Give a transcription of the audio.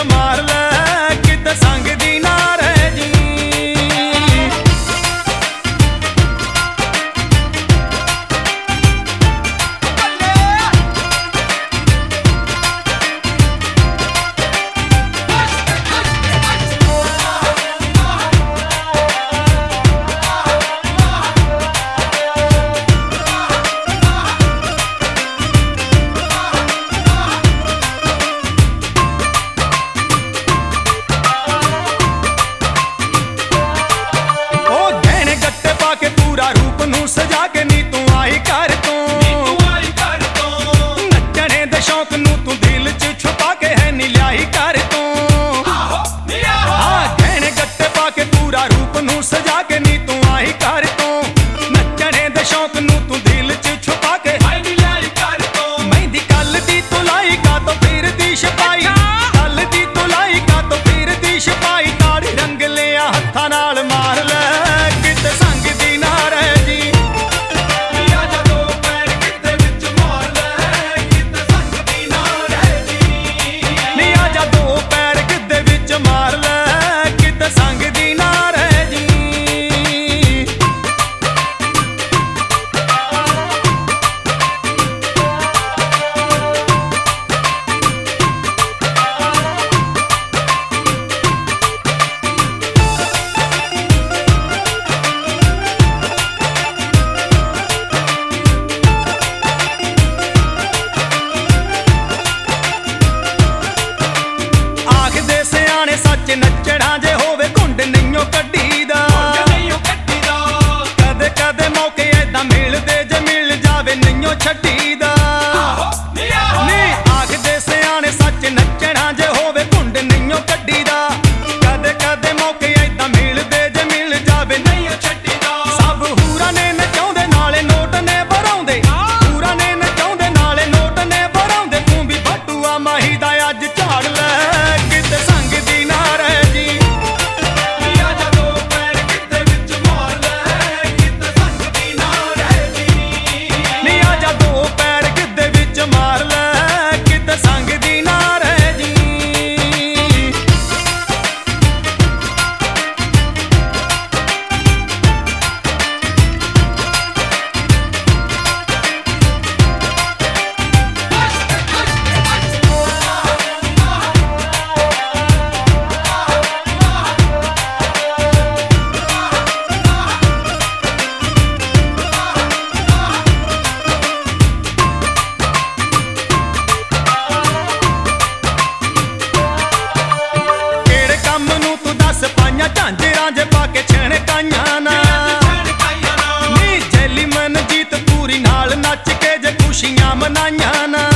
ਮਾਰ ਲੈ ਕਿਤੇ ਸੰਗ ਦੀ ਨਾ ਰਹਿ ਜੀ। ਸਜਾ ਕੇ ਨੀ ਤੂੰ ਆਈ ਘਰ ਤੋਂ ਨੱਚਣੇ ਦੇ ਸ਼ੌਕ ਨੂੰ ਤੂੰ ਦਿਲ 'ਚ ਛੁਪਾ ਕੇ ਹੈ ਨੀ ਲਿਆਈ ਘਰ ਤੋਂ। ਹਾਂ ਗਹਿਣੇ ਗੱਟੇ ਪਾ ਕੇ ਪੂਰਾ ਰੂਪ ਨੂੰ ਸਜਾ ਕੇ ਨੀ ਤੂੰ ਆਈ ਘਰ ਤੋਂ ਨੱਚਣੇ ਦੇ ਸ਼ੌਕ ਨੂੰ ਤੂੰ ਦਿਲ 'ਚ ਛੁਪਾ ਕੇ ਹੈ ਨੀ ਲਿਆਈ ਘਰ ਤੋਂ। ਮਹਿੰਦੀ ਕੱਲ ਦੀ ਤੂੰ ਲਾਈ ਕਾ ਤੋਂ ਫਿਰਦੀ ਛਪਾਈ ਕੱਲ ਦੀ ਤੂੰ ਲਾਈ ਕਾ ਤੋਂ ਫਿਰਦੀ ਛਪਾਈ ਤਾੜੀ ਰੰਗ ਲਿਆ ਹੱਥਾਂ ਨਾਲ ਮਾਰ ਲੈ ਕਿਤੇ ਸੰਗ ਦੀ ਨਾ ਰਹਿ ਜੀ। ਮਾਰ ਲੈ ਕਿਤੇ ਸੰਗ ਦੀ ਨਾ ਰਹਿ ਜੀ। ਆਖਦੇ ਸਿਆਣੇ ਸੱਚ ਨੱਚਣਾ ਜੇ ਹੋਵੇ ਘੁੰਡ ਨਹੀਂਓ ਕੱਢੀ ਦਾ। ਕਦੇ ਕਦੇ ਮੌਕੇ ਏਦਾਂ ਮਿਲਦੇ ਜੇ ਮਿਲ ਜਾਵੇ ਨਹੀਂਓ ਛੱਡੀ ਦਾ। ਨੀ ਆਖਦੇ ਸਿਆਣੇ ਸੱਚ ਨੱਚਣਾ ਜੇ ਹੋਵੇ ਘੁੰਡ ਨਹੀਂਓ ਕੱਢੀ ਦਾ। ਕਦੇ ਕਦੇ ਮੌਕੇ ਏਦਾਂ ਮਿਲਦੇ ਜੇ ਮਿਲ ਜਾਵੇ ਨਹੀਂਓ ਛੱਡੀ ਦਾ। ਸਭ ਹੂਰਾਂ ਨੇ ਨਚਾਉਂਦੇ ਨਾਲੇ ਨੋਟ ਨੇ ਭਰਾਉਂਦੇ ਹੂਰਾਂ ਨੇ ਨਚਾਉਂਦੇ ਨਾਲੇ ਨੋਟ ਨੇ ਭਰਾਉਂਦੇ ਤੂੰ ਵੀ ਬਟੂਆ ਮਾਹੀ ਦਾ ਅੱਜ ਝਾੜ ਲੈ ਕਿਤੇ ਸੰਗ ਦੀ ਨਾ ਰਹਿ ਜੀ। ਨੀ ਆ ਜਾ ਦੋ ਪੈਰ ਗਿੱਧੇ ਵਿੱਚ ਮਾਰ ਲੈ ਕਿਤੇ ਸੰਗ ਦੀ ਨਾ ਰਹਿ ਜੀ। ਪਾਈਆਂ ਝਾਂਜਰਾਂ ਜੇ ਪਾ ਕੇ ਛਣਕਾਈਆਂ ਨਾ ਨੀ ਜੈਲੀ ਮਨਜੀਤ ਪੂਰੀ ਨਾਲ ਨੱਚ ਕੇ ਜੇ ਖੁਸ਼ੀਆਂ ਮਨਾਈਆਂ ਨਾ।